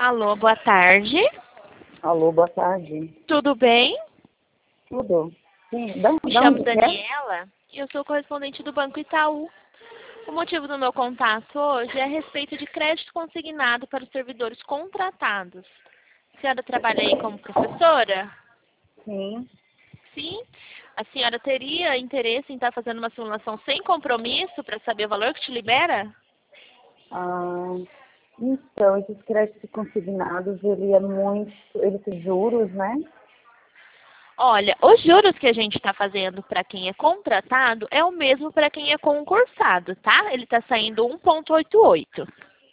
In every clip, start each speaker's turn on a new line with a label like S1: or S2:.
S1: Alô, boa tarde.
S2: Alô, boa tarde.
S1: Tudo bem?
S2: Tudo? Sim,
S1: Me
S2: da
S1: chamo
S2: onde que é?
S1: Daniela e eu sou correspondente do Banco Itaú. O motivo do meu contato hoje é a respeito de crédito consignado para os servidores contratados. A senhora trabalha aí como professora?
S2: Sim.
S1: Sim. A senhora teria interesse em estar fazendo uma simulação sem compromisso para saber o valor que te libera?
S2: Ah, então, esses créditos consignados, ele tem juros, né?
S1: Olha, os juros que a gente está fazendo para quem é contratado é o mesmo para quem é concursado, tá? Ele está saindo 1,88.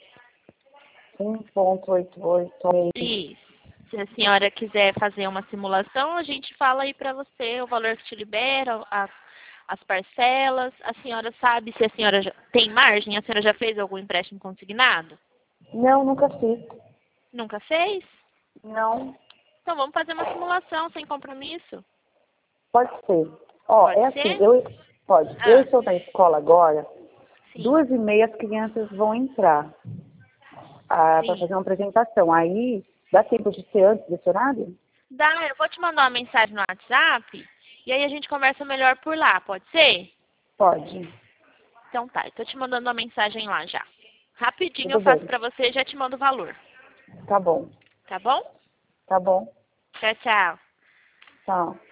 S2: 1,88.
S1: Isso. Se a senhora quiser fazer uma simulação, a gente fala aí para você o valor que te libera, as parcelas. A senhora sabe se a senhora já tem margem? A senhora já fez algum empréstimo consignado?
S2: Não, nunca fiz.
S1: Nunca fez?
S2: Não,
S1: Então vamos fazer uma simulação sem compromisso.
S2: pode ser. Ó,
S1: Pode
S2: é assim,
S1: ser?
S2: pode. Eu
S1: Ah,
S2: estou na escola agora,
S1: sim,
S2: 2h30 as crianças vão entrar para
S1: sim.
S2: fazer uma apresentação. Aí, dá tempo de ser antes desse horário?
S1: Dá, eu vou te mandar uma mensagem no WhatsApp e aí a gente conversa melhor por lá, pode ser?
S2: Pode.
S1: Então tá, eu tô te mandando uma mensagem lá já. Rapidinho eu
S2: Tudo
S1: faço
S2: bem.
S1: pra você e já te mando o valor,
S2: Tá bom.
S1: tá bom?
S2: Tá bom.
S1: Tchau, tchau.
S2: Tchau.